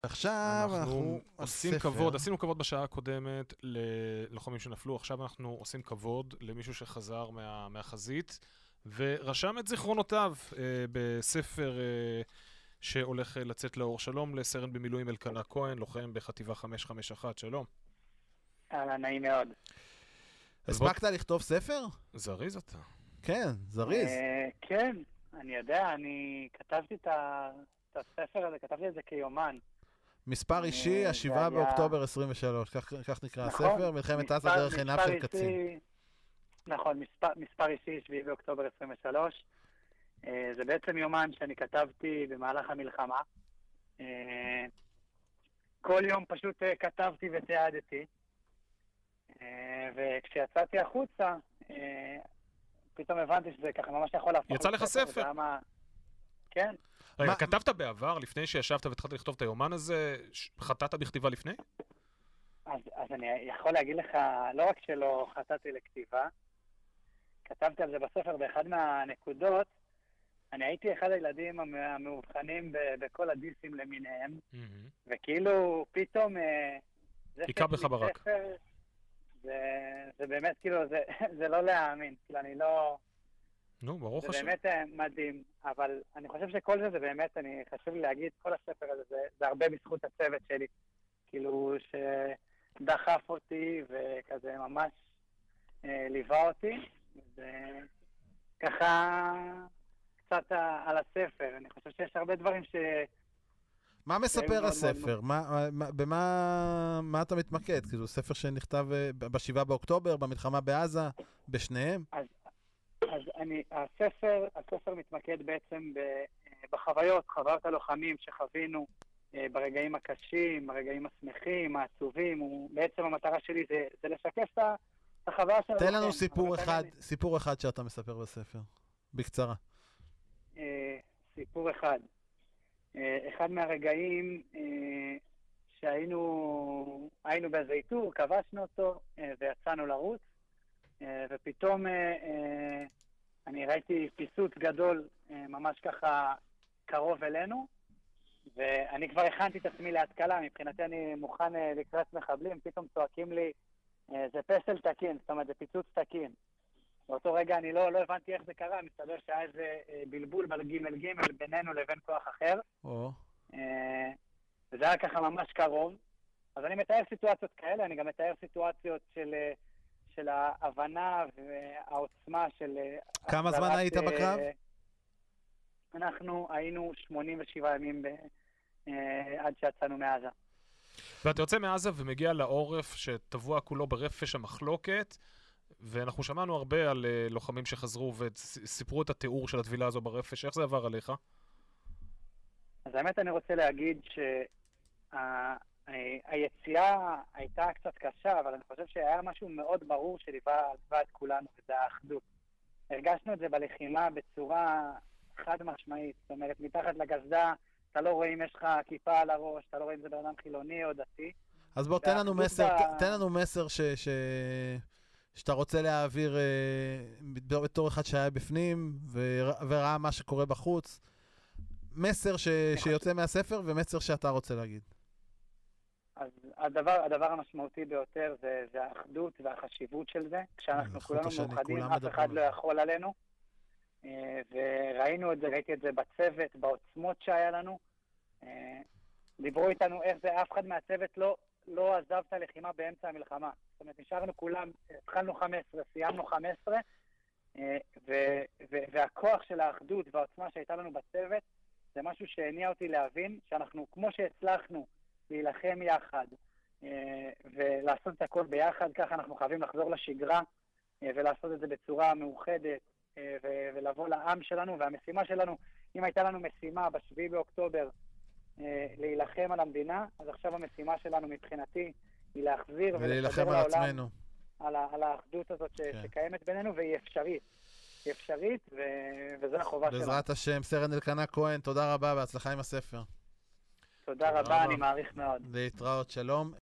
עכשיו אנחנו עושים כבוד, עשינו כבוד בשעה הקודמת ללוחמים שנפלו, עכשיו אנחנו עושים כבוד למישהו שחזר מהחזית, ורשם את זיכרונותיו בספר שהולך לצאת לאור. שלום לסרן במילואים אלקנה כהן, לוחם בחטיבה 551, שלום. נעים מאוד. הספקת לכתוב ספר? זריז אתה. כן, זריז. כן, אני יודע, אני כתבתי את הספר הזה, כתבתי את זה כיומן. מספר אישי, 7 באוקטובר 23, כך נקרא הספר, מלחמת עזה דרך עיניו של קצין. נכון, מספר אישי, 7 באוקטובר 23. זה בעצם יומן שאני כתבתי במהלך המלחמה. כל יום פשוט כתבתי ותיעדתי. וכשיצאתי החוצה, פתאום הבנתי שזה ככה ממש יכול להפוך. יצא לך ספר? כן. רגע, כתבת בעבר, לפני שישבת והתחלת לכתוב את היומן הזה, חטאת בכתיבה לפני? אז אני יכול להגיד לך, לא רק שלא חטאתי לכתיבה, כתבתי על זה בספר באחד מהנקודות, אני הייתי אחד הילדים המאובחנים בכל הדיסים למיניהם, וכאילו פתאום עיקה בך ברק. זה באמת כאילו, זה לא להאמין, כאילו אני לא... נו, ברוך השם. זה באמת מדהים, אבל אני חושב שכל זה באמת, חשוב לי להגיד, כל הספר הזה, זה הרבה בזכות הצוות שלי, כאילו שדחף אותי וכזה ממש ליווה אותי, וככה קצת על הספר, אני חושב שיש הרבה דברים מה מספר הספר? במה אתה מתמקד? כאילו, ספר שנכתב ב7 באוקטובר, במלחמה בעזה, בשניהם? אז הספר מתמקד בעצם בחוויות הלוחמים שחווינו ברגעים הקשים, ברגעים השמחים, העצובים. בעצם המטרה שלי זה לשקף את החוויה של הלוחם. תן לנו סיפור אחד שאתה מספר בספר, בקצרה. סיפור אחד. אחד מהרגעים שהיינו באיזה איתור, כבשנו אותו ויצאנו לרוץ, ופתאום אני ראיתי פיסוץ גדול ממש ככה קרוב אלינו, ואני כבר הכנתי את עצמי להתקלה, מבחינתי אני מוכן לקראת מחבלים, פתאום צועקים לי, זה פסל תקין, זאת אומרת זה פיצוץ תקין. באותו רגע אני לא הבנתי איך זה קרה, מסתבר שהיה איזה בלבול בג' בינינו לבין כוח אחר. וזה היה ככה ממש קרוב. אז אני מתאר סיטואציות כאלה, אני גם מתאר סיטואציות של ההבנה והעוצמה של... כמה זמן היית בקרב? אנחנו היינו 87 ימים עד שיצאנו מעזה. ואתה יוצא מעזה ומגיע לעורף שטבוע כולו ברפש המחלוקת, ואנחנו שמענו הרבה על לוחמים שחזרו וסיפרו את התיאור של התבילה הזו ברפש. איך זה עבר עליך? אז האמת אני רוצה להגיד שהיציאה הייתה קצת קשה, אבל אני חושב שהיה משהו מאוד ברור שליווה את כולנו, וזה האחדות. הרגשנו את זה בלחימה בצורה חד משמעית. זאת אומרת, מתחת לגזדה, אתה לא רואה אם יש לך כיפה על הראש, אתה לא רואה אם זה בן אדם חילוני או דתי. אז בוא, תן לנו מסר שאתה רוצה להעביר בתור אחד שהיה בפנים וראה מה שקורה בחוץ. מסר שיוצא מהספר ומסר שאתה רוצה להגיד. אז הדבר המשמעותי ביותר זה האחדות והחשיבות של זה. כשאנחנו כולנו מאוחדים, אף אחד לא יכול עלינו. וראינו את זה, ראיתי את זה בצוות, בעוצמות שהיה לנו. דיברו איתנו איך זה, אף אחד מהצוות לא עזב את הלחימה באמצע המלחמה. זאת אומרת, נשארנו כולם, התחלנו 15, סיימנו 15, והכוח של האחדות והעוצמה שהייתה לנו בצוות, זה משהו שהניע אותי להבין שאנחנו, כמו שהצלחנו להילחם יחד, ולעשות את הכל ביחד, ככה אנחנו חייבים לחזור לשגרה, ולעשות את זה בצורה מאוחדת, ולבוא לעם שלנו, והמשימה שלנו, אם הייתה לנו משימה ב7 באוקטובר, להילחם על המדינה, אז עכשיו המשימה שלנו מבחינתי, היא להחזיר ולהילחם על עצמנו. על האחדות הזאת שקיימת בינינו, והיא אפשרית. היא אפשרית, וזו החובה שלנו. בעזרת השם, סרן אלקנה כהן, תודה רבה, בהצלחה עם הספר. תודה רבה, אני מעריך מאוד. להתראות, שלום.